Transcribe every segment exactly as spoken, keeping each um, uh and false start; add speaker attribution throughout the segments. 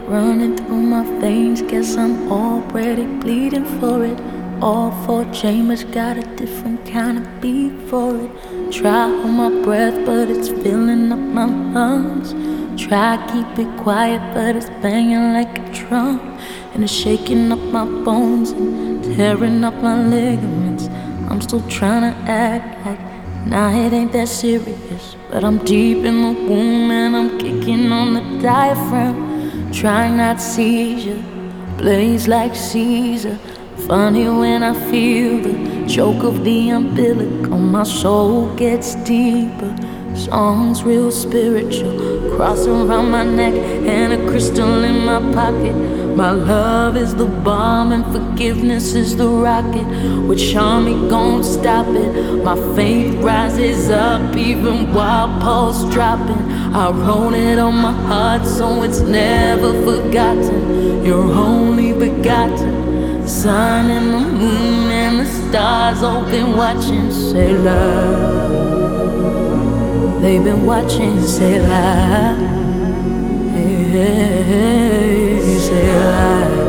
Speaker 1: running through my veins. Guess I'm already bleeding for it. All four chambers got a different kind of beat for it. Try hold my breath, but it's filling up my lungs. Try keep it quiet, but it's banging like a drum. And it's shaking up my bones and tearing up my ligaments. I'm still trying to act like, nah, it ain't that serious. But I'm deep in the womb and I'm kicking on the diaphragm. Trying not to seizure, blaze like Caesar. Funny when I feel the choke of the umbilical, my soul gets deeper. Songs real spiritual, cross around my neck and a crystal in my pocket. My love is the bomb and forgiveness is the rocket. Which army gon' stop it? My faith rises up even while pulse dropping. I wrote it on my heart so it's never forgotten. You're only begotten. The sun and the moon and the stars all been watching, say love. They've been watching, say love. Hey, hey, hey, say love.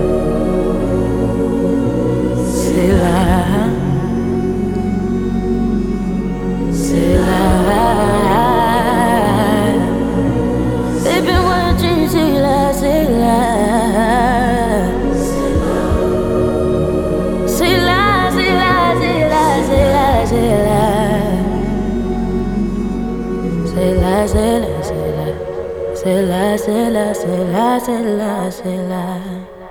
Speaker 1: Say love. Say love. They've been watching, say love, say love. Say la, say la, say la, say la, say la, say la, say la, say la.